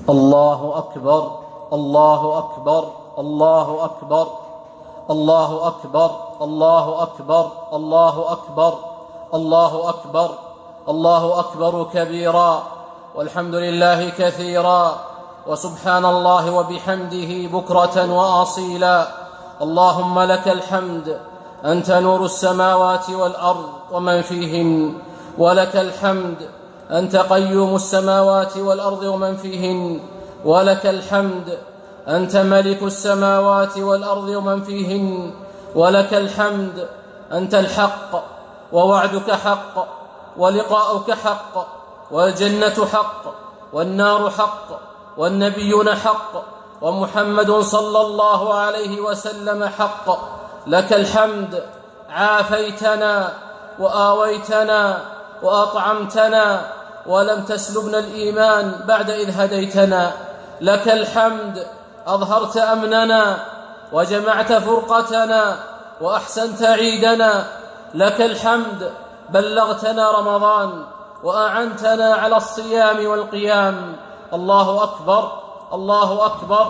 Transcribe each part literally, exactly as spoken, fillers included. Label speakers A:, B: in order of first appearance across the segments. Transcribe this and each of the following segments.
A: الله أكبر الله أكبر الله أكبر الله أكبر الله أكبر الله أكبر الله أكبر الله أكبر كبيرا، والحمد لله كثيرا، وسبحان الله وبحمده بكرة وأصيلا. اللهم لك الحمد، أنت نور السماوات والأرض ومن فيهن، ولك الحمد، أنت قيوم السماوات والأرض ومن فيهن، ولك الحمد، أنت ملك السماوات والأرض ومن فيهن، ولك الحمد، أنت الحق، ووعدك حق، ولقاؤك حق، والجنة حق، والنار حق، والنبيون حق، ومحمد صلى الله عليه وسلم حق. لك الحمد، عافيتنا وآويتنا وأطعمتنا ولم تسلبنا الإيمان بعد إذ هديتنا. لك الحمد، أظهرت أمننا وجمعت فرقتنا وأحسنت عيدنا. لك الحمد، بلغتنا رمضان وأعنتنا على الصيام والقيام. الله أكبر الله أكبر،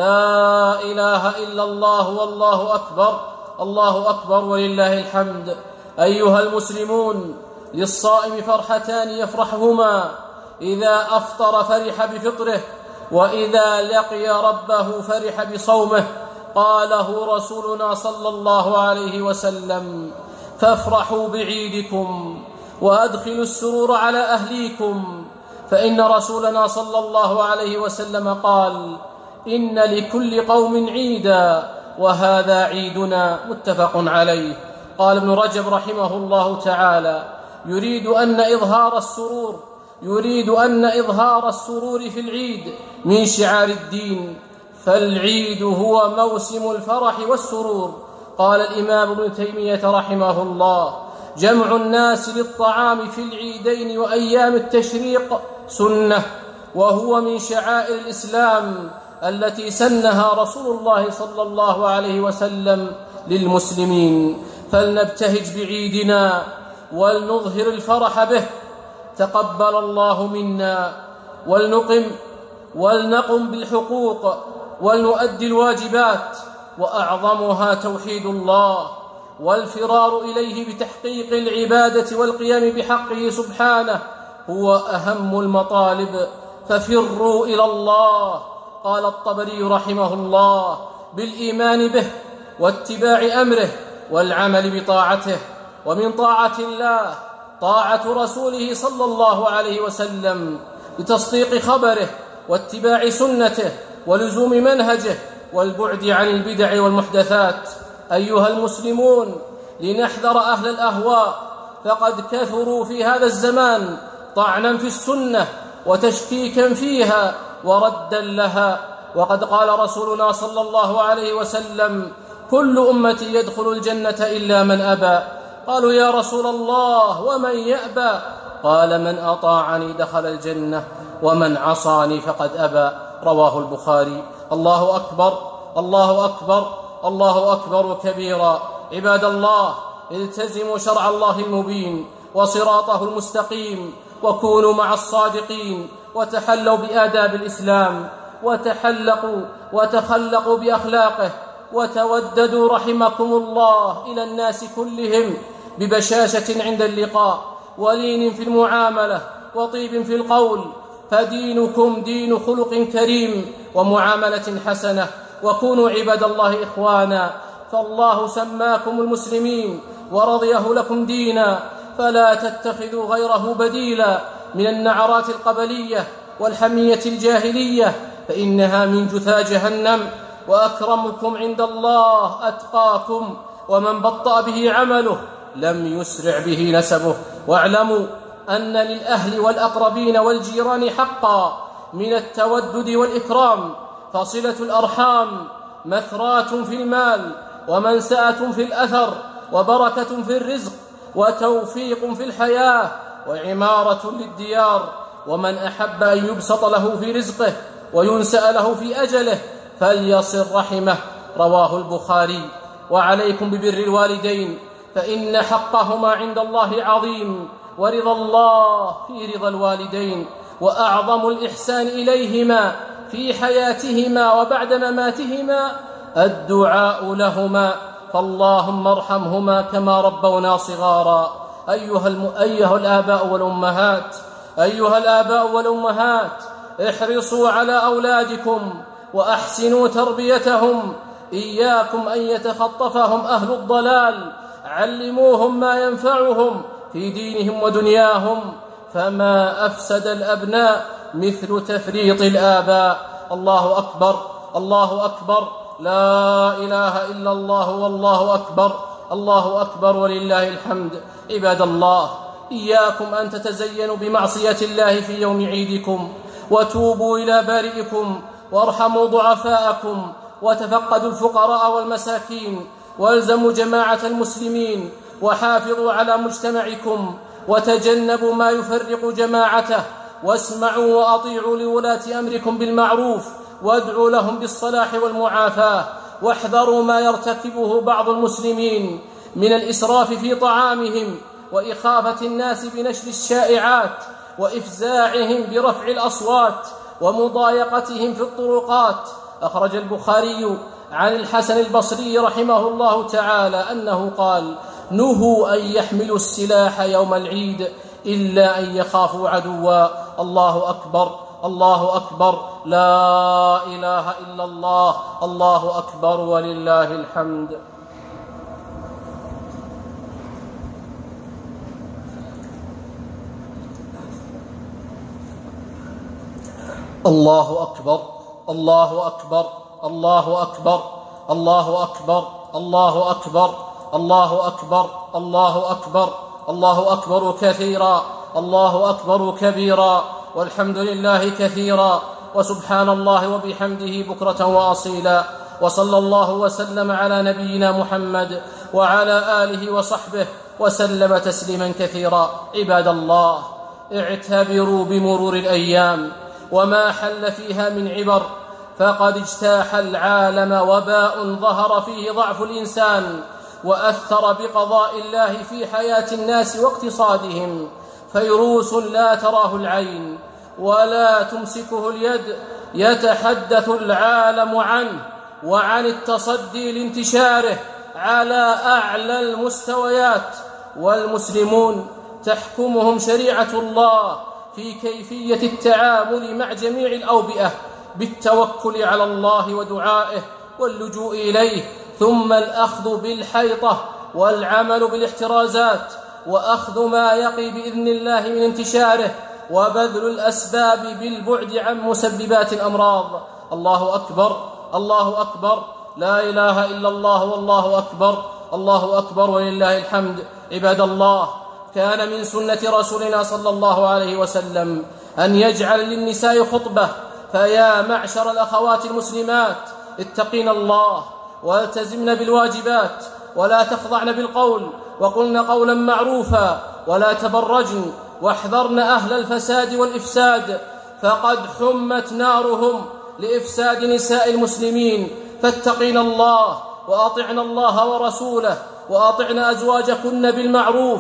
A: لا إله إلا الله والله أكبر، الله أكبر ولله الحمد. أيها المسلمون، للصائم فرحتان يفرحهما: إذا أفطر فرح بفطره، وإذا لقي ربه فرح بصومه. قاله رسولنا صلى الله عليه وسلم: فافرحوا بعيدكم وأدخلوا السرور على أهليكم، فإن رسولنا صلى الله عليه وسلم قال: إن لكل قوم عيدا وهذا عيدنا. متفق عليه. قال ابن رجب رحمه الله تعالى: يريد أن إظهار السرور يريد أن إظهار السرور في العيد من شعار الدين، فالعيد هو موسم الفرح والسرور. قال الإمام ابن تيمية رحمه الله: جمع الناس للطعام في العيدين وأيام التشريق سنة، وهو من شعائر الإسلام التي سنها رسول الله صلى الله عليه وسلم للمسلمين. فلنبتهج بعيدنا ولنظهر الفرح به. تقبل الله منا، ولنقم ولنقم بالحقوق ولنؤدي الواجبات، وأعظمها توحيد الله والفرار إليه بتحقيق العبادة والقيام بحقه سبحانه هو أهم المطالب. ففروا إلى الله. قال الطبري رحمه الله: بالإيمان به واتباع أمره والعمل بطاعته. ومن طاعة الله طاعة رسوله صلى الله عليه وسلم بتصديق خبره واتباع سنته ولزوم منهجه والبعد عن البدع والمحدثات. أيها المسلمون، لنحذر أهل الأهواء، فقد كثروا في هذا الزمان طعنا في السنة وتشكيكا فيها وردا لها. وقد قال رسولنا صلى الله عليه وسلم: كل أمتي يدخل الجنة إلا من أبى. قالوا: يا رسول الله، ومن يأبى؟ قال: من أطاعني دخل الجنة ومن عصاني فقد أبى. رواه البخاري. الله أكبر الله أكبر الله أكبر كبيرا. عباد الله، التزموا شرع الله المبين وصراطه المستقيم، وكونوا مع الصادقين، وتحلوا بآداب الإسلام، وتحلقوا وتخلقوا بأخلاقه، وتوددوا رحمكم الله إلى الناس كلهم ببشاشة عند اللقاء، ولين في المعاملة، وطيب في القول، فدينكم دين خلق كريم ومعاملة حسنة. وكونوا عباد الله إخوانا، فالله سماكم المسلمين ورضيه لكم دينا، فلا تتخذوا غيره بديلا من النعرات القبلية والحمية الجاهلية، فإنها من جثى جهنم. وأكرمكم عند الله أتقاكم، ومن بطأ به عمله لم يسرع به نسبه. واعلموا أن للأهل والأقربين والجيران حقا من التودد والإكرام، فصلة الأرحام مثرات في المال، ومنسأة في الأثر، وبركة في الرزق، وتوفيق في الحياة، وعمارة للديار. ومن أحب أن يبسط له في رزقه وينسأ له في أجله فليصل رحمه. رواه البخاري. وعليكم ببر الوالدين، فإن حقهما عند الله عظيم، ورضا الله في رضا الوالدين. وأعظم الإحسان إليهما في حياتهما وبعد مماتهما الدعاء لهما، فاللهم ارحمهما كما ربونا صغارا. أيها, الم... أيها الآباء والأمهات أيها الآباء والأمهات احرصوا على أولادكم وأحسنوا تربيتهم، إياكم أن يتخطفهم أهل الضلال، علموهم ما ينفعهم في دينهم ودنياهم، فما أفسد الأبناء مثل تفريط الآباء. الله أكبر، الله أكبر، لا إله إلا الله والله أكبر، الله أكبر ولله الحمد. عباد الله، إياكم أن تتزينوا بمعصية الله في يوم عيدكم، وتوبوا إلى بارئكم، وارحموا ضعفاءكم، وتفقدوا الفقراء والمساكين، والزموا جماعة المسلمين، وحافظوا على مجتمعكم، وتجنبوا ما يفرق جماعته، واسمعوا وأطيعوا لولاة أمركم بالمعروف، وادعوا لهم بالصلاح والمعافاة، واحذروا ما يرتكبه بعض المسلمين من الإسراف في طعامهم، وإخافة الناس بنشر الشائعات، وإفزاعهم برفع الأصوات، ومضايقتهم في الطرقات. أخرج البخاري عن الحسن البصري رحمه الله تعالى أنه قال: نهوا أن يحملوا السلاح يوم العيد إلا أن يخافوا عدوا. الله أكبر، الله أكبر، لا إله إلا الله، الله أكبر ولله الحمد. الله أكبر، الله أكبر، الله أكبر، الله أكبر، الله أكبر، الله أكبر، الله أكبر، الله أكبر كثيرا، الله أكبر كبيرا، والحمد لله كثيرا، وسبحان الله وبحمده بكرة وأصيلا. وصلى الله وسلم على نبينا محمد وعلى آله وصحبه وسلم تسليما كثيرا. عباد الله، اعتبروا بمرور الأيام وما حل فيها من عبر، فقد اجتاح العالم وباء ظهر فيه ضعف الإنسان، وأثر بقضاء الله في حياة الناس واقتصادهم، فيروس لا تراه العين ولا تمسكه اليد، يتحدث العالم عنه وعن التصدي لانتشاره على أعلى المستويات، والمسلمون تحكمهم شريعة الله في كيفية التعامل مع جميع الأوبئة بالتوكل على الله ودعائه واللجوء إليه، ثم الأخذ بالحيطة والعمل بالاحترازات، وأخذ ما يقي بإذن الله من انتشاره، وبذل الأسباب بالبعد عن مسببات الأمراض. الله أكبر، الله أكبر، لا إله إلا الله والله أكبر، الله أكبر ولله الحمد. عباد الله، كان من سنة رسولنا صلى الله عليه وسلم أن يجعل للنساء خطبة، فيا معشر الأخوات المسلمات، اتقين الله والتزمن بالواجبات، ولا تخضعن بالقول، وقلن قولا معروفا، ولا تبرجن، واحذرن أهل الفساد والإفساد، فقد حمت نارهم لإفساد نساء المسلمين. فاتقين الله وأطعن الله ورسوله، وأطعن أزواجكن بالمعروف،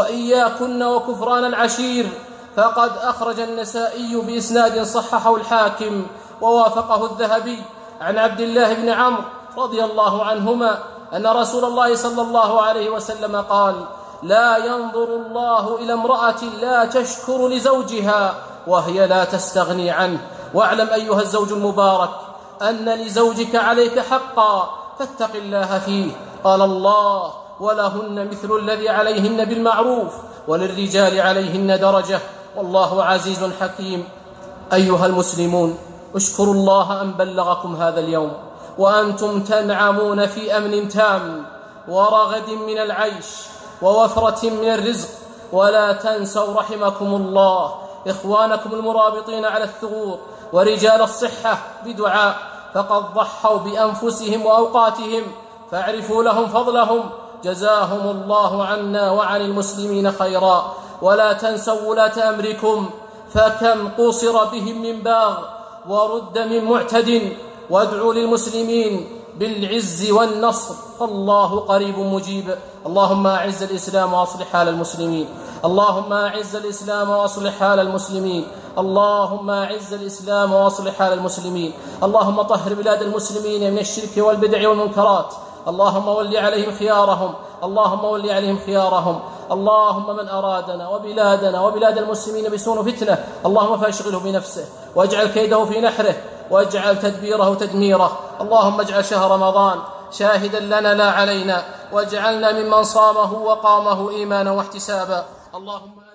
A: وإياكن وكفران العشير، فقد أخرج النسائي بإسناد صححه الحاكم ووافقه الذهبي عن عبد الله بن عمرو رضي الله عنهما أن رسول الله صلى الله عليه وسلم قال: لا ينظر الله إلى امرأة لا تشكر لزوجها وهي لا تستغني عنه. واعلم أيها الزوج المبارك أن لزوجك عليك حقا، فاتق الله فيه. قال الله: ولهن مثل الذي عليهن بالمعروف وللرجال عليهن درجة، والله عزيز حكيم. أيها المسلمون، اشكروا الله أن بلغكم هذا اليوم وأنتم تنعمون في أمن تام ورغد من العيش ووفرة من الرزق، ولا تنسوا رحمكم الله إخوانكم المرابطين على الثغور ورجال الصحة بدعاء، فقد ضحوا بأنفسهم وأوقاتهم، فاعرفوا لهم فضلهم، جزاهم الله عنا وعن المسلمين خيرا. ولا تنسوا ولاة أمركم، فكم قصر بهم من باغ ورد من معتد، وادعوا للمسلمين بالعز والنصر، فالله قريب مجيب. اللهم أعز الإسلام وأصلح حال المسلمين، اللهم أعز الإسلام وأصلح حال المسلمين اللهم أعز الإسلام وأصلح حال المسلمين اللهم طهر بلاد المسلمين من الشرك والبدع والمنكرات اللهم ول عليهم خيارهم اللهم ول عليهم خيارهم اللهم من أرادنا وبلادنا وبلاد المسلمين بسوء فتنة اللهم فاشغله بنفسه واجعل كيده في نحره واجعل تدبيره تدميره اللهم اجعل شهر رمضان شاهدا لنا لا علينا واجعلنا ممن صامه وقامه إيمانا واحتسابا اللهم